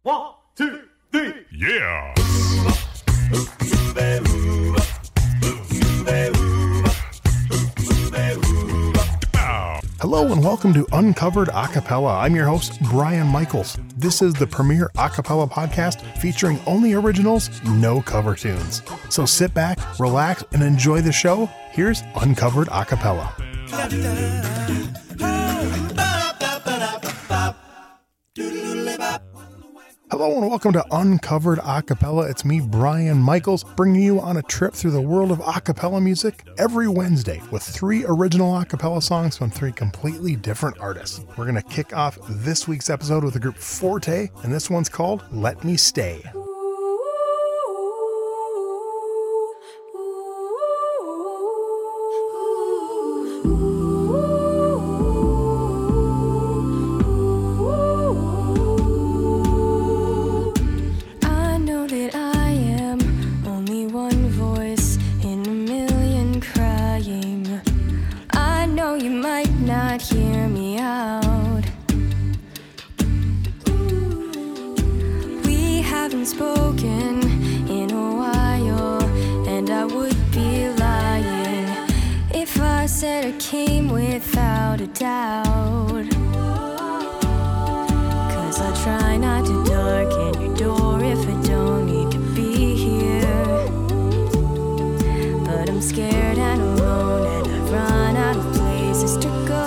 1, 2, 3. Yeah! Hello and welcome to Uncovered Acapella. I'm your host, Brian Michaels. This is the premier acapella podcast featuring only originals, no cover tunes. So sit back, relax, and enjoy the show. Here's Uncovered Acapella. Hello and welcome to Uncovered Acapella. It's me, Brian Michaels, bringing you on a trip through the world of acapella music every Wednesday with 3 original acapella songs from 3 completely different artists. We're going to kick off this week's episode with the group Forte, and this one's called Let Me Stay. Hear me out. We haven't spoken in a while, and I would be lying if I said I came without a doubt. 'Cause I try not to darken your door if I don't need to be here. But I'm scared and alone, and I've run out of places to go.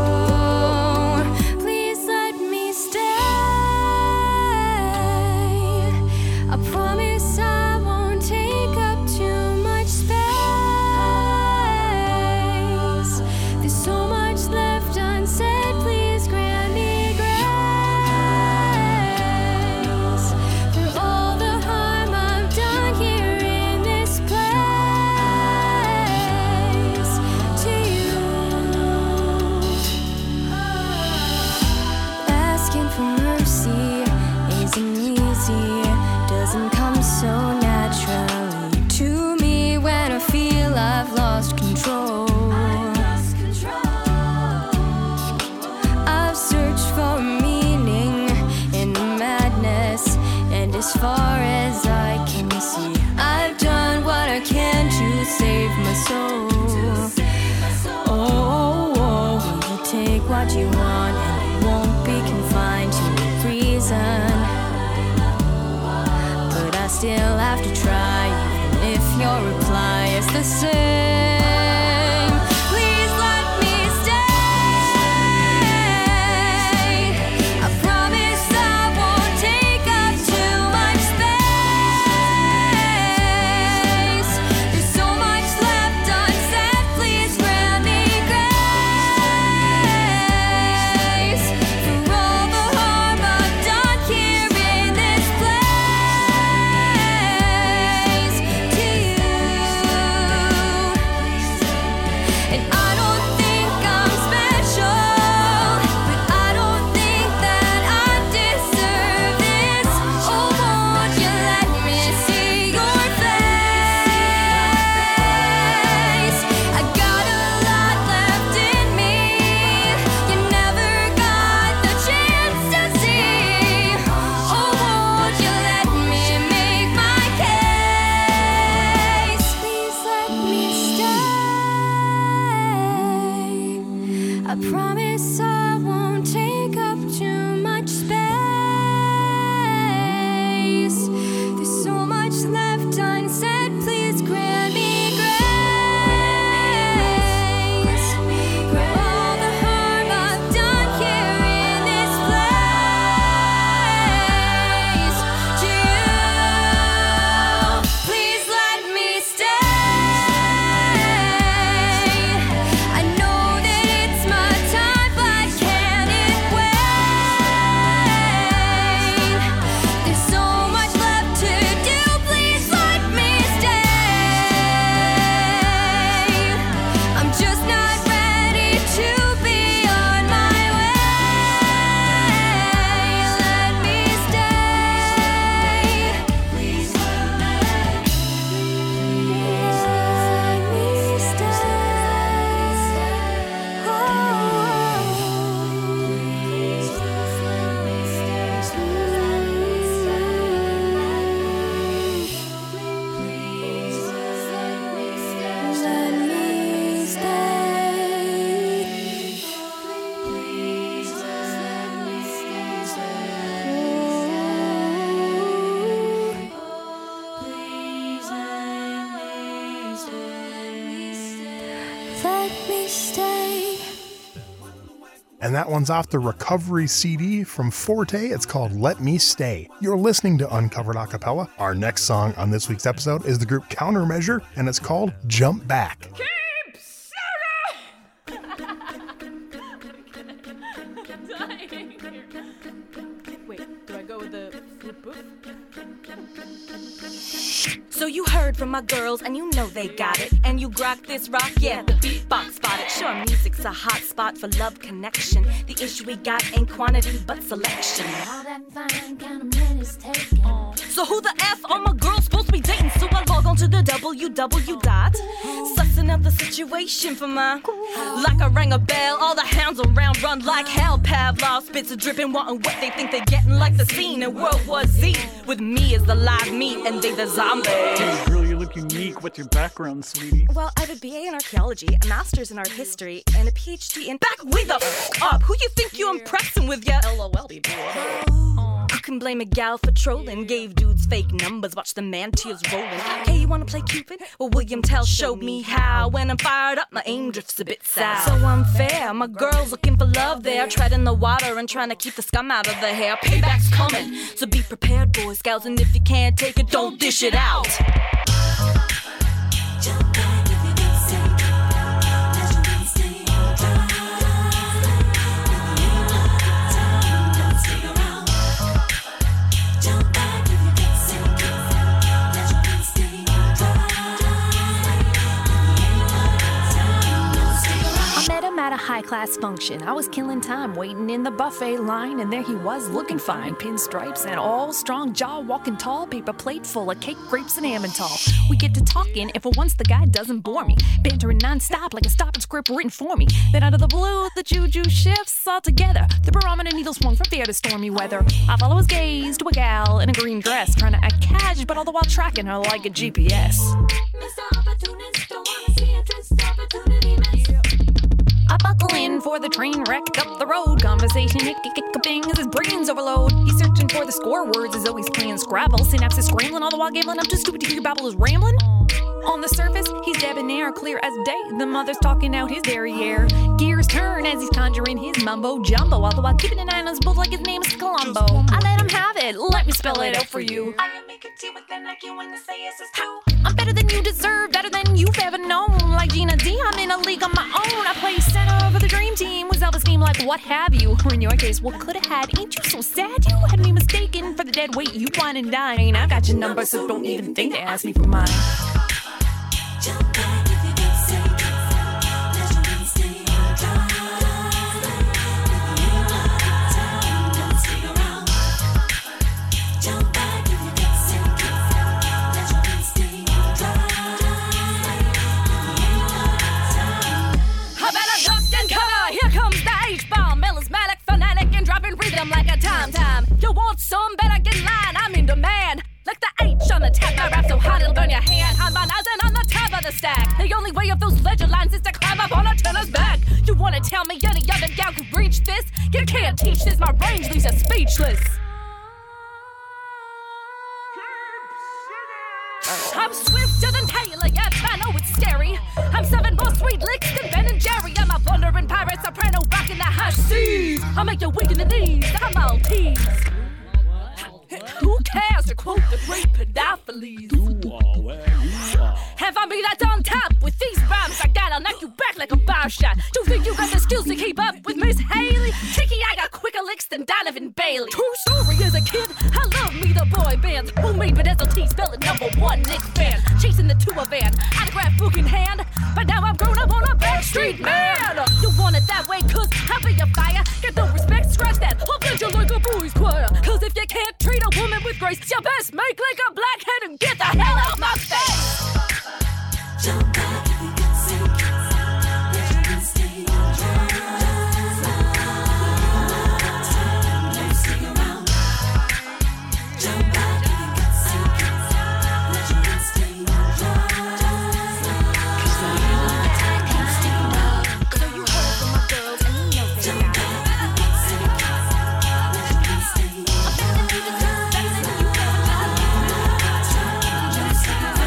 As far as I can see, I've done what I can to save my soul. Oh, you take what you want and you won't be confined to a reason. But I still have to try, even if your reply is the same. let me stay. And that one's off the Recovery CD from Forte. It's called Let Me Stay. You're listening to Uncovered Acapella. Our next song on this week's episode is the group Countermeasure, and it's called Jump Back. Keep singing! Wait, do I go with the flip boof? So you heard from my girls and you know they got it. And you grok this rock, yeah, the beatbox spot it. Sure, music's a hot spot for love connection. The issue we got ain't quantity but selection. All that fine kind of men is taken. So who the F are my girls supposed to be dating? So I log on to the www dot, sussing out the situation for my. Like I rang a bell, all the hounds around run like hell. Pavlov spits a dripping, wanting what they think they're getting, like the scene in World War Z. With me as the live meat and they the zombie. Hey girl, you look unique. What's your background, sweetie? Well, I have a BA in archaeology, a master's in art history, and a PhD in back way the f up. Who you think you impressing with ya? LOL, baby. You can blame a gal for trolling. Gave dudes fake numbers, watch the man tears rolling. Hey, you wanna play Cupid? Well, William Tell showed me how. When I'm fired up, my aim drifts a bit south. So unfair, my girl's looking for love there, treading the water and trying to keep the scum out of the hair. Payback's coming, so be prepared, boys, scouts, and if you can't take it, don't dish it out. Jump back if you get sick. Let your feet stay dry. Don't stick around. Jump back if you get sick. Let your feet stay dry. Don't stick around. I met him at a high-class function. I was killing time, waiting in the buffet line, and there he was, looking fine. Pinstripes and all, strong jaw, walking tall, paper plate full of cake, grapes, and Emmental. We get to talking, and for once the guy doesn't bore me, bantering non-stop like a stopping script written for me. Then out of the blue, the juju shifts altogether. The barometer needle swung from fair to stormy weather. I follow his gaze to a gal in a green dress, trying to act cash, but all the while tracking her like a GPS. Mr. Opportunist, don't wanna see a twist opportunity miss. I buckle in for the train wreck up the road. Conversation hiccuping as his brains overload. He's searching for the score words as though he's playing Scrabble. Synapses scrambling all the while gambling. I'm too stupid to hear babble is rambling. On the surface, he's debonair, clear as day. The mother's talking out his derriere. Gears turn as he's conjuring his mumbo jumbo, all the while keeping an eye on his bull like his name is Columbo. I let him have it, let me spell it out for you. I am making tea with the like you when they say yes is true. I'm better than you deserve, better than you've ever known. Like Gina D, I'm in a league on my own. I play center for the dream team with Zelda's game like what have you. Or in your case, what could have had? Ain't you so sad? You had me mistaken for the dead weight you wine and dine. I got your number, so don't even think to ask me for mine. Jump back if you get sick. Let your feet stay dry. Don't stick around. Jump back if you get sick. Let your feet stay dry. I better duck and cover. Here comes the H-bomb. Melismatic, fanatic, and dropping rhythm like a time. You want some? Better get in line. I'm in demand. Like the H on the tap, I rap so hot it'll burn your hand. I'm on the top of the stack. The only way of those ledger lines is to climb up on a tennis back. You wanna tell me any other gal could reach this? You can't teach this, my range leaves you speechless. I'm swifter than Taylor, yes, I know it's scary. I'm 7 more sweet licks than Ben and Jerry. I'm a thundering pirate soprano rocking the high C. I'll make you weak in the knees, I'm Maltese. Who cares to quote the great Pedophiles? Have I been that on top with these rhymes? I gotta knock you back like a bar shot. Do you think you got the skills to keep up with Miss Haley? Tricky, I got quicker licks than Donovan Bailey. True story, as a kid, I love me the boy bands. Who made Bedazzle spelling #1 Nick fan? Chasing the tour van, autograph book in hand. But now I'm grown up on a Backstreet Man. You want it that way, cause I'll be a fire. Get no respect, scratch that. I'll blend you like a boys choir. Cause if you can't treat a woman with grace, you best make like a blackhead and get the hell out my face. Jump back if you get sick. Let your feet stay dry. Don't stick around. Jump back if you get sick. Let your feet stay dry. So you heard from my girls and you know they Jump got it. back if you get sick. Let your feet stay dry. I'm better than you deserve, better than you ever got. Don't stick around.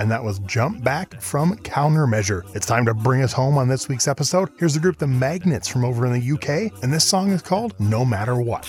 and that was Jump Back from Countermeasure. It's time to bring us home on this week's episode. Here's the group The Magnets from over in the UK, and this song is called No Matter What.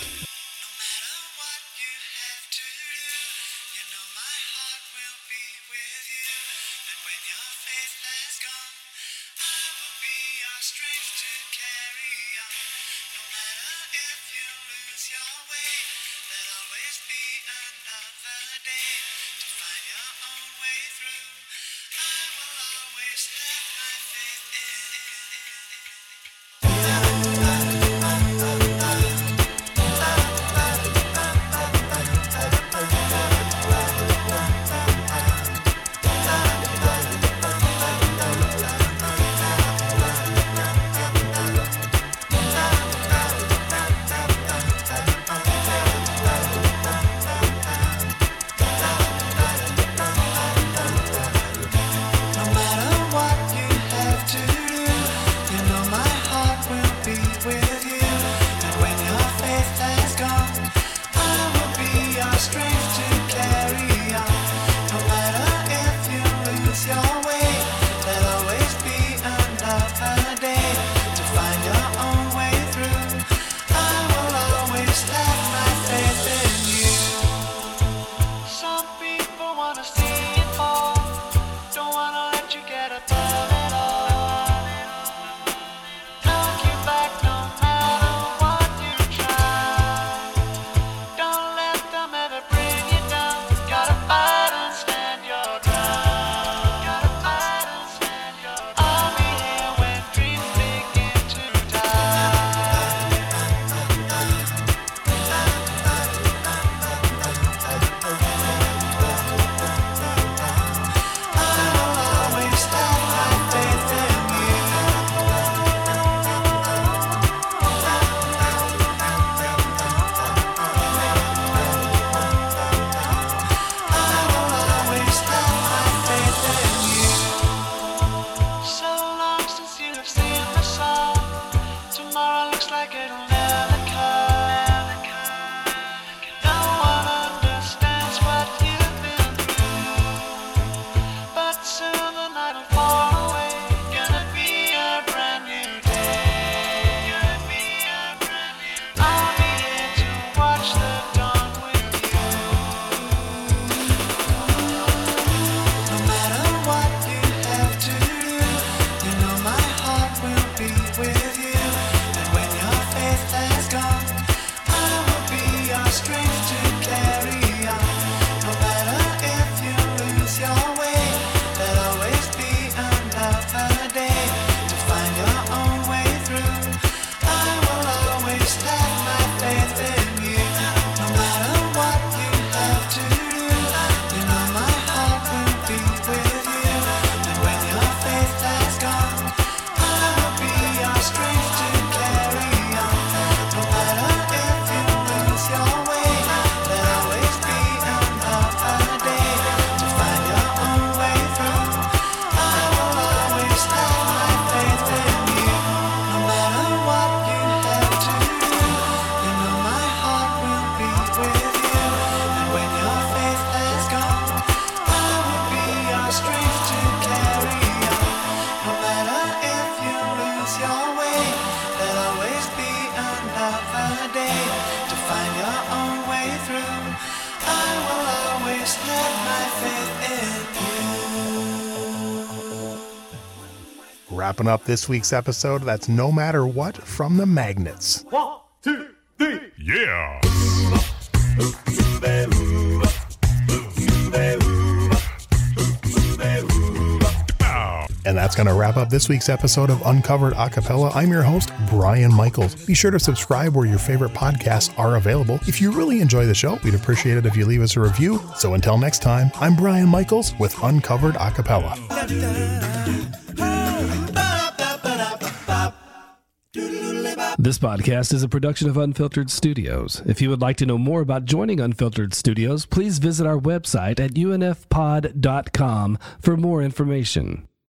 Wrapping up this week's episode, that's No Matter What from The Magnets. 1, 2, 3. Yeah! And that's going to wrap up this week's episode of Uncovered Acapella. I'm your host, Brian Michaels. Be sure to subscribe where your favorite podcasts are available. If you really enjoy the show, we'd appreciate it if you leave us a review. So until next time, I'm Brian Michaels with Uncovered Acapella. This podcast is a production of Unfiltered Studios. If you would like to know more about joining Unfiltered Studios, please visit our website at unfpod.com for more information.